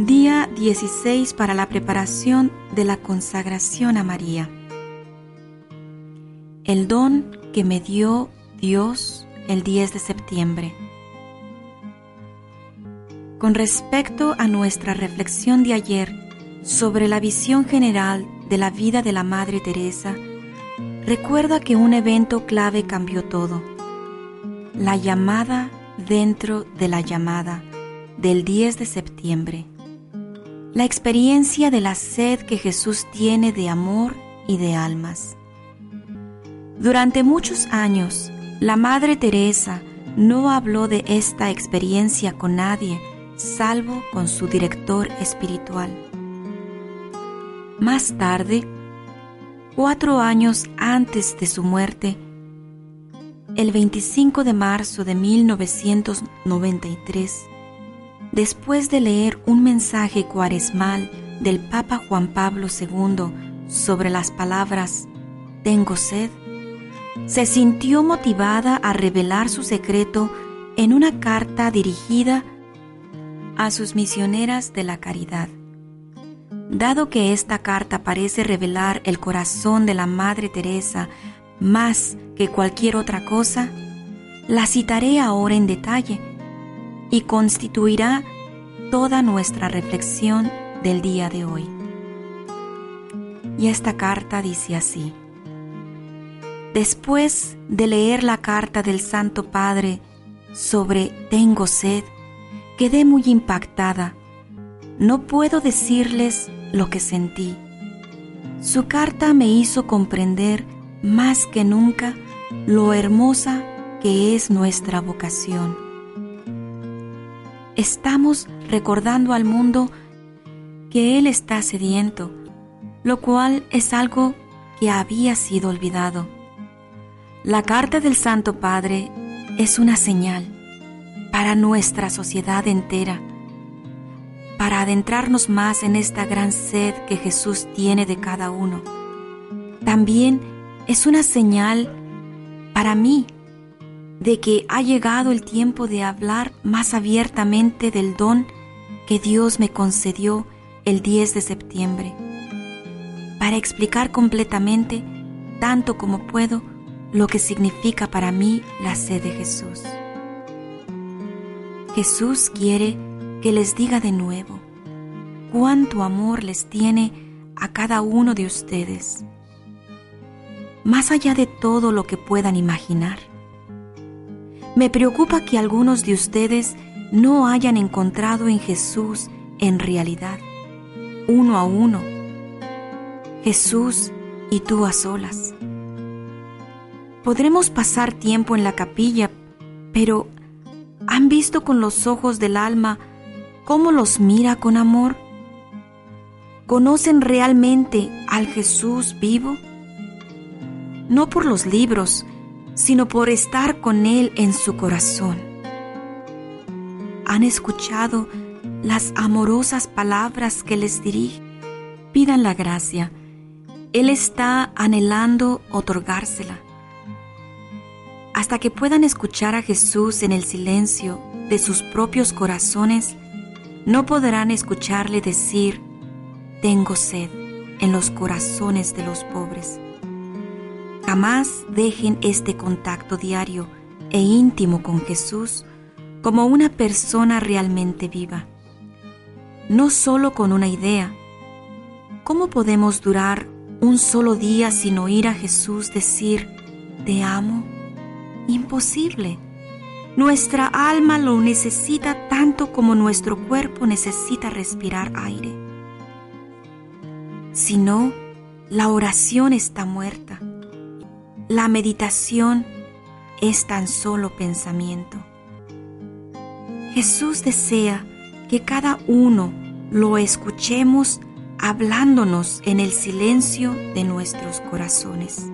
Día 16 para la preparación de la consagración a María. El don que me dio Dios el 10 de septiembre. Con respecto a nuestra reflexión de ayer sobre la visión general de la vida de la Madre Teresa, recuerda que un evento clave cambió todo. La llamada dentro de la llamada del 10 de septiembre. La experiencia de la sed que Jesús tiene de amor y de almas. Durante muchos años, la Madre Teresa no habló de esta experiencia con nadie, salvo con su director espiritual. Más tarde, 4 años antes de su muerte, el 25 de marzo de 1993, después de leer un mensaje cuaresmal del Papa Juan Pablo II sobre las palabras «Tengo sed», se sintió motivada a revelar su secreto en una carta dirigida a sus misioneras de la caridad. Dado que esta carta parece revelar el corazón de la Madre Teresa más que cualquier otra cosa, la citaré ahora en detalle y constituirá toda nuestra reflexión del día de hoy. Y esta carta dice así: después de leer la carta del Santo Padre sobre Tengo sed, quedé muy impactada. No puedo decirles lo que sentí. Su carta me hizo comprender más que nunca lo hermosa que es nuestra vocación. Estamos recordando al mundo que Él está sediento, lo cual es algo que había sido olvidado. La carta del Santo Padre es una señal para nuestra sociedad entera, para adentrarnos más en esta gran sed que Jesús tiene de cada uno. También es una señal para mí de que ha llegado el tiempo de hablar más abiertamente del don que Dios me concedió el 10 de septiembre, para explicar completamente, tanto como puedo, lo que significa para mí la sed de Jesús. Jesús quiere que les diga de nuevo cuánto amor les tiene a cada uno de ustedes, más allá de todo lo que puedan imaginar. Me preocupa que algunos de ustedes no hayan encontrado en Jesús en realidad, uno a uno, Jesús y tú a solas. Podremos pasar tiempo en la capilla, pero ¿han visto con los ojos del alma cómo los mira con amor? ¿Conocen realmente al Jesús vivo? No por los libros, sino por estar con Él en su corazón. ¿Han escuchado las amorosas palabras que les dirige? Pidan la gracia. Él está anhelando otorgársela. Hasta que puedan escuchar a Jesús en el silencio de sus propios corazones, no podrán escucharle decir, «Tengo sed» en los corazones de los pobres. Jamás dejen este contacto diario e íntimo con Jesús como una persona realmente viva. No solo con una idea. ¿Cómo podemos durar un solo día sin oír a Jesús decir, «Te amo»? Imposible. Nuestra alma lo necesita tanto como nuestro cuerpo necesita respirar aire. Si no, la oración está muerta. La meditación es tan solo pensamiento. Jesús desea que cada uno lo escuchemos hablándonos en el silencio de nuestros corazones.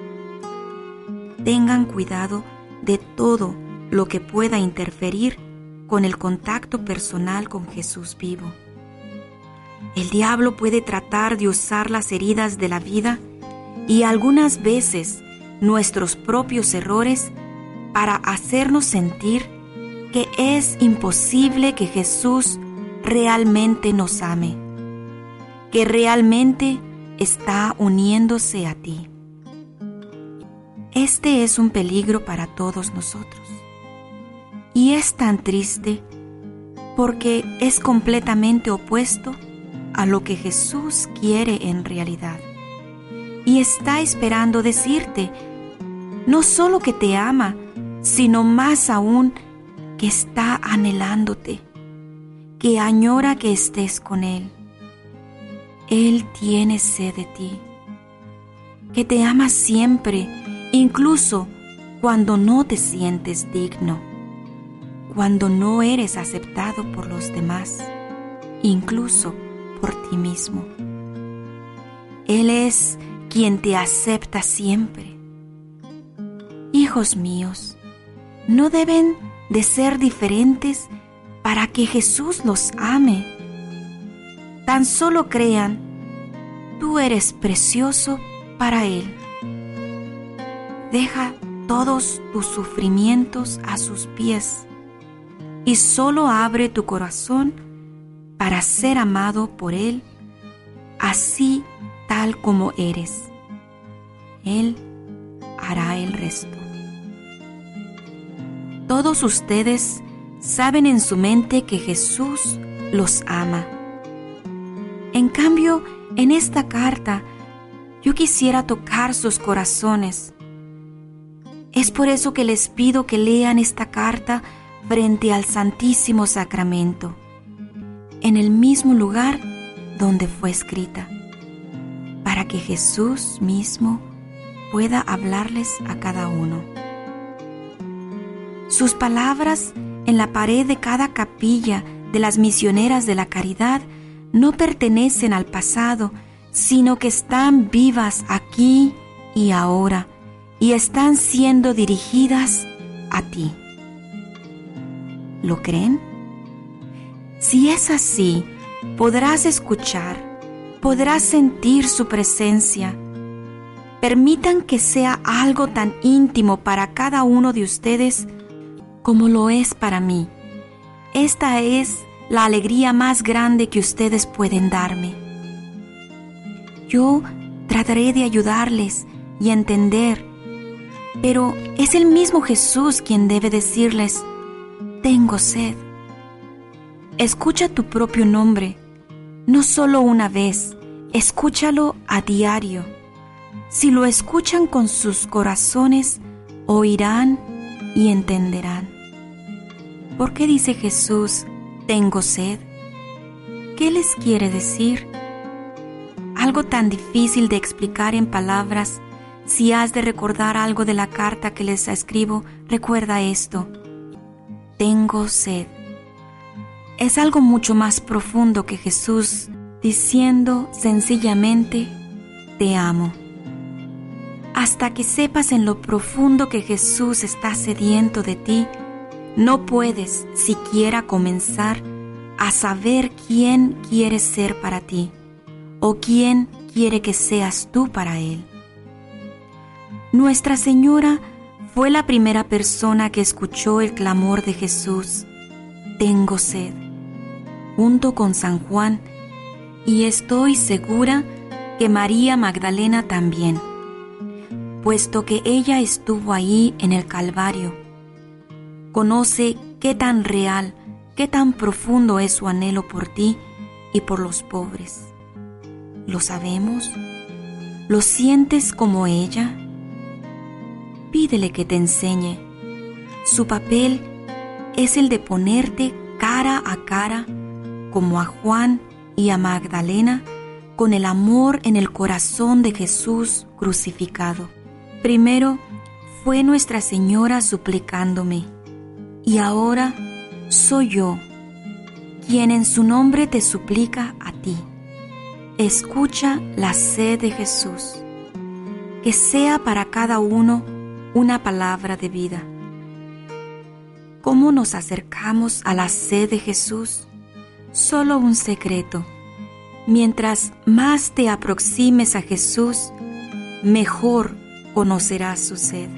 Tengan cuidado de todo lo que pueda interferir con el contacto personal con Jesús vivo. El diablo puede tratar de usar las heridas de la vida y algunas veces nuestros propios errores para hacernos sentir que es imposible que Jesús realmente nos ame, que realmente está uniéndose a ti. Este es un peligro para todos nosotros. Y es tan triste porque es completamente opuesto a lo que Jesús quiere en realidad. Y está esperando decirte, no solo que te ama, sino más aún que está anhelándote, que añora que estés con Él. Él tiene sed de ti, que te ama siempre, incluso cuando no te sientes digno, cuando no eres aceptado por los demás, incluso por ti mismo. Él es quien te acepta siempre. Hijos míos, no deben de ser diferentes para que Jesús los ame. Tan solo crean, tú eres precioso para Él. Deja todos tus sufrimientos a sus pies y solo abre tu corazón para ser amado por Él, así tal como eres. Él hará el resto. Todos ustedes saben en su mente que Jesús los ama. En cambio, en esta carta, yo quisiera tocar sus corazones. Es por eso que les pido que lean esta carta frente al Santísimo Sacramento, en el mismo lugar donde fue escrita, para que Jesús mismo pueda hablarles a cada uno. Sus palabras en la pared de cada capilla de las misioneras de la caridad no pertenecen al pasado, sino que están vivas aquí y ahora, y están siendo dirigidas a ti. ¿Lo creen? Si es así, podrás escuchar, podrás sentir su presencia. Permitan que sea algo tan íntimo para cada uno de ustedes como lo es para mí. Esta es la alegría más grande que ustedes pueden darme. Yo trataré de ayudarles y entender, pero es el mismo Jesús quien debe decirles, tengo sed. Escucha tu propio nombre, no solo una vez, escúchalo a diario. Si lo escuchan con sus corazones, oirán y entenderán. ¿Por qué dice Jesús, tengo sed? ¿Qué les quiere decir? Algo tan difícil de explicar en palabras. Si has de recordar algo de la carta que les escribo, recuerda esto. Tengo sed. Es algo mucho más profundo que Jesús diciendo sencillamente, te amo. Hasta que sepas en lo profundo que Jesús está sediento de ti, no puedes siquiera comenzar a saber quién quieres ser para ti o quién quiere que seas tú para Él. Nuestra Señora fue la primera persona que escuchó el clamor de Jesús, tengo sed, junto con San Juan, y estoy segura que María Magdalena también, puesto que ella estuvo ahí en el Calvario. Conoce qué tan real, qué tan profundo es su anhelo por ti y por los pobres. ¿Lo sabemos? ¿Lo sientes como ella? Pídele que te enseñe. Su papel es el de ponerte cara a cara, como a Juan y a Magdalena, con el amor en el corazón de Jesús crucificado. Primero fue Nuestra Señora suplicándome, y ahora soy yo, quien en su nombre te suplica a ti. Escucha la sed de Jesús, que sea para cada uno una palabra de vida. ¿Cómo nos acercamos a la sed de Jesús? Solo un secreto. Mientras más te aproximes a Jesús, mejor conocerás su sed.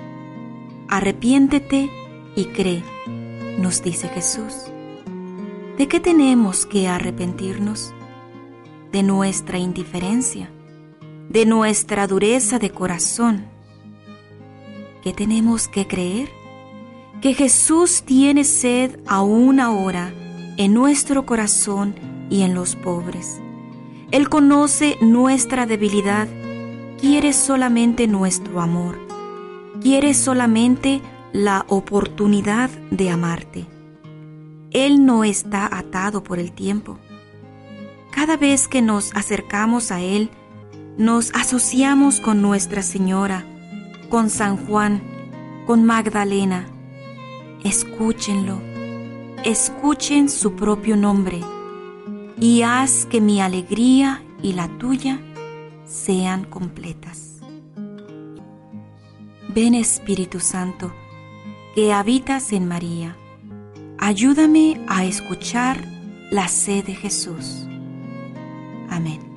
Arrepiéntete y cree, nos dice Jesús. ¿De qué tenemos que arrepentirnos? De nuestra indiferencia, de nuestra dureza de corazón. ¿Qué tenemos que creer? Que Jesús tiene sed aún ahora en nuestro corazón y en los pobres. Él conoce nuestra debilidad, quiere solamente nuestro amor, quiere solamente la oportunidad de amarte. Él no está atado por el tiempo. Cada vez que nos acercamos a Él, nos asociamos con Nuestra Señora, con San Juan, con Magdalena. Escúchenlo, escuchen su propio nombre y haz que mi alegría y la tuya sean completas. Ven Espíritu Santo, que habitas en María, ayúdame a escuchar la sed de Jesús. Amén.